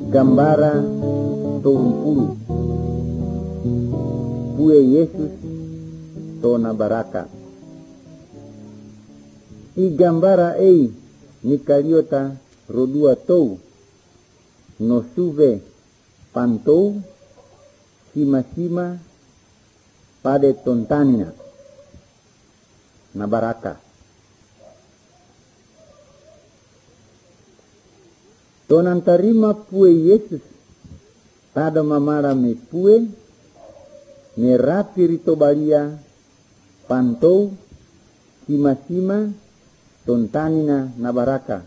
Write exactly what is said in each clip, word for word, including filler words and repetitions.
gambara torumpulu pue Yesus tona baraka i gambara ei nikaliota rodua tou no suve pantou sima-sima pade tontanina na baraka. Tonan tarima pue Yesus tada mamara me pue me rapi rito balia pantou sima-sima tontanina na baraka.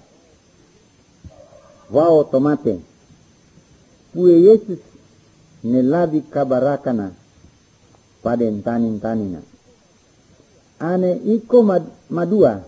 Wao tomate pue Yesus ne labi kabarakana pada tanin-tanina. Ane iko mad, madua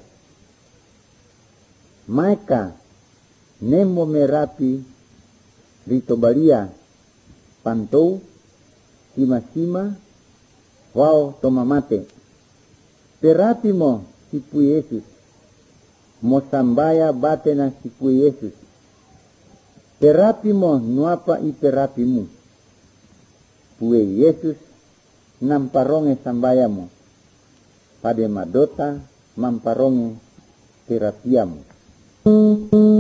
maika nemo merapi rito balia pantou sima-sima wao tomamate perapi mo si pue Yesus mo sambaya batena si pue Yesus perapi mo nuapa i perapimu pue Yesus namparonge sambaya mo pada madota mamparonge terapiamu.